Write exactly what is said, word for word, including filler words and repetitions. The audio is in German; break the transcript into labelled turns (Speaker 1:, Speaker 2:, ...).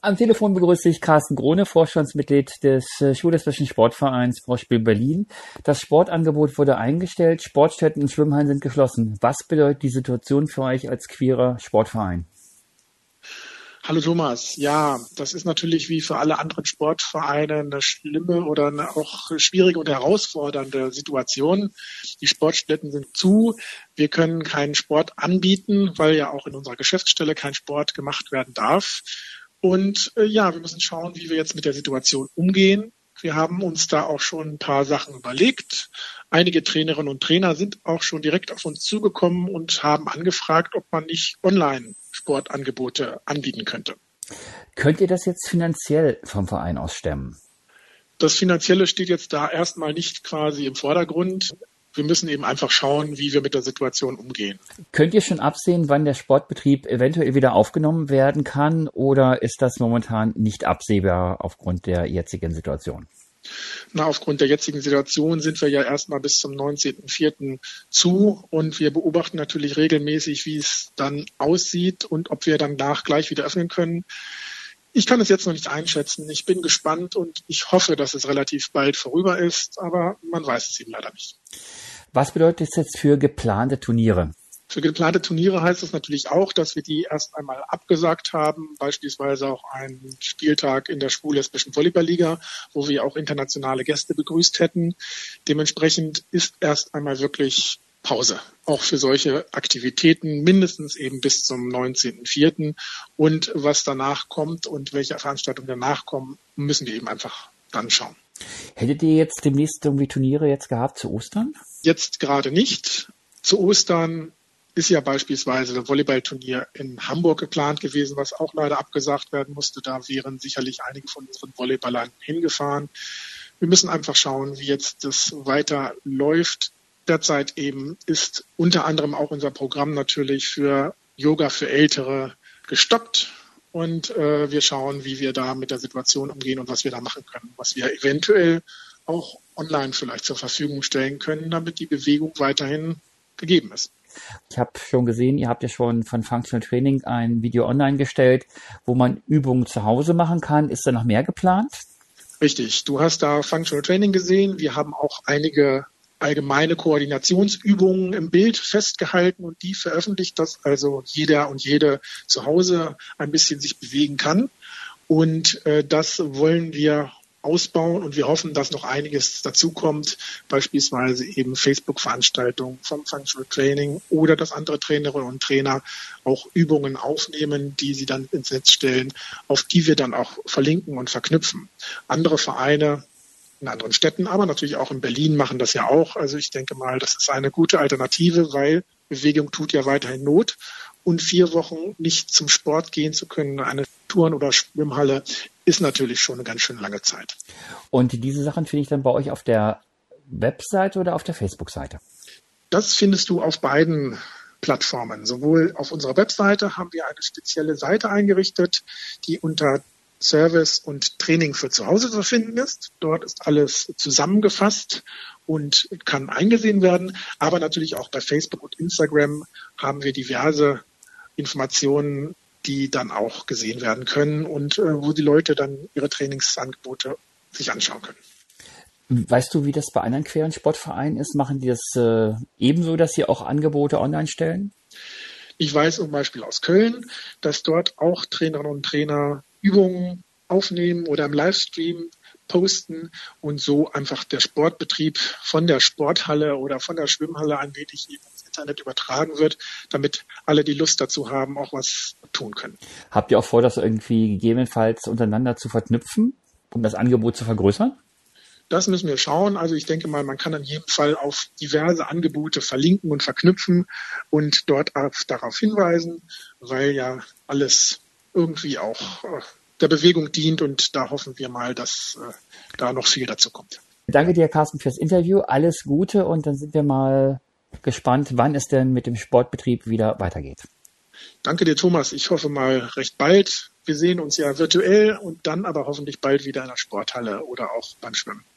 Speaker 1: Am Telefon begrüße ich Carsten Grohne, Vorstandsmitglied des Schulhessischen Sportvereins Vorspiel Berlin. Das Sportangebot wurde eingestellt, Sportstätten und Schwimmhallen sind geschlossen. Was bedeutet die Situation für euch als queerer Sportverein?
Speaker 2: Hallo Thomas, ja, das ist natürlich wie für alle anderen Sportvereine eine schlimme oder eine auch schwierige und herausfordernde Situation. Die Sportstätten sind zu, wir können keinen Sport anbieten, weil ja auch in unserer Geschäftsstelle kein Sport gemacht werden darf. Und äh, ja, wir müssen schauen, wie wir jetzt mit der Situation umgehen. Wir haben uns da auch schon ein paar Sachen überlegt. Einige Trainerinnen und Trainer sind auch schon direkt auf uns zugekommen und haben angefragt, ob man nicht Online-Sportangebote anbieten könnte.
Speaker 1: Könnt ihr das jetzt finanziell vom Verein aus stemmen?
Speaker 2: Das Finanzielle steht jetzt da erstmal nicht quasi im Vordergrund. Wir müssen eben einfach schauen, wie wir mit der Situation umgehen.
Speaker 1: Könnt ihr schon absehen, wann der Sportbetrieb eventuell wieder aufgenommen werden kann, oder ist das momentan nicht absehbar aufgrund der jetzigen Situation?
Speaker 2: Na, aufgrund der jetzigen Situation sind wir ja erstmal bis zum neunzehnten vierten zu und wir beobachten natürlich regelmäßig, wie es dann aussieht und ob wir dann nach gleich wieder öffnen können. Ich kann es jetzt noch nicht einschätzen. Ich bin gespannt und ich hoffe, dass es relativ bald vorüber ist, aber man weiß es eben leider nicht.
Speaker 1: Was bedeutet das jetzt für geplante Turniere?
Speaker 2: Für geplante Turniere heißt es natürlich auch, dass wir die erst einmal abgesagt haben, beispielsweise auch einen Spieltag in der schwul-lesbischen Volleyballliga, wo wir auch internationale Gäste begrüßt hätten. Dementsprechend ist erst einmal wirklich Pause, auch für solche Aktivitäten, mindestens eben bis zum neunzehnten vierten Und was danach kommt und welche Veranstaltungen danach kommen, müssen wir eben einfach dann schauen.
Speaker 1: Hättet ihr jetzt demnächst irgendwie Turniere jetzt gehabt zu Ostern?
Speaker 2: Jetzt gerade nicht. Zu Ostern ist ja beispielsweise ein Volleyballturnier in Hamburg geplant gewesen, was auch leider abgesagt werden musste. Da wären sicherlich einige von unseren Volleyballern hingefahren. Wir müssen einfach schauen, wie jetzt das weiter läuft. Derzeit eben ist unter anderem auch unser Programm natürlich für Yoga für Ältere gestoppt. Und äh, wir schauen, wie wir da mit der Situation umgehen und was wir da machen können, was wir eventuell auch online vielleicht zur Verfügung stellen können, damit die Bewegung weiterhin gegeben ist.
Speaker 1: Ich habe schon gesehen, ihr habt ja schon von Functional Training ein Video online gestellt, wo man Übungen zu Hause machen kann. Ist da noch mehr geplant?
Speaker 2: Richtig, du hast da Functional Training gesehen. Wir haben auch einige allgemeine Koordinationsübungen im Bild festgehalten und die veröffentlicht, dass also jeder und jede zu Hause ein bisschen sich bewegen kann. Und äh, das wollen wir ausbauen und wir hoffen, dass noch einiges dazukommt, beispielsweise eben Facebook-Veranstaltungen vom Functional Training oder dass andere Trainerinnen und Trainer auch Übungen aufnehmen, die sie dann ins Netz stellen, auf die wir dann auch verlinken und verknüpfen. Andere Vereine in anderen Städten, aber natürlich auch in Berlin machen das ja auch. Also ich denke mal, das ist eine gute Alternative, weil Bewegung tut ja weiterhin Not. Und vier Wochen nicht zum Sport gehen zu können, eine Turn- oder Schwimmhalle, ist natürlich schon eine ganz schön lange Zeit.
Speaker 1: Und diese Sachen finde ich dann bei euch auf der Webseite oder auf der Facebook-Seite?
Speaker 2: Das findest du auf beiden Plattformen. Sowohl auf unserer Webseite haben wir eine spezielle Seite eingerichtet, die unter Service und Training für zu Hause zu finden ist. Dort ist alles zusammengefasst und kann eingesehen werden. Aber natürlich auch bei Facebook und Instagram haben wir diverse Informationen, die dann auch gesehen werden können und äh, wo die Leute dann ihre Trainingsangebote sich anschauen können.
Speaker 1: Weißt du, wie das bei anderen queeren Sportvereinen ist? Machen die das äh, ebenso, dass sie auch Angebote online stellen?
Speaker 2: Ich weiß zum Beispiel aus Köln, dass dort auch Trainerinnen und Trainer Übungen aufnehmen oder im Livestream posten und so einfach der Sportbetrieb von der Sporthalle oder von der Schwimmhalle ein wenig ins Internet übertragen wird, damit alle, die Lust dazu haben, auch was tun können.
Speaker 1: Habt ihr auch vor, das irgendwie gegebenenfalls untereinander zu verknüpfen, um das Angebot zu vergrößern?
Speaker 2: Das müssen wir schauen. Also ich denke mal, man kann in jedem Fall auf diverse Angebote verlinken und verknüpfen und dort auf, darauf hinweisen, weil ja alles irgendwie auch äh, der Bewegung dient und da hoffen wir mal, dass äh, da noch viel dazu kommt.
Speaker 1: Danke dir, Carsten, fürs Interview. Alles Gute und dann sind wir mal gespannt, wann es denn mit dem Sportbetrieb wieder weitergeht.
Speaker 2: Danke dir, Thomas. Ich hoffe mal recht bald. Wir sehen uns ja virtuell und dann aber hoffentlich bald wieder in der Sporthalle oder auch beim Schwimmen.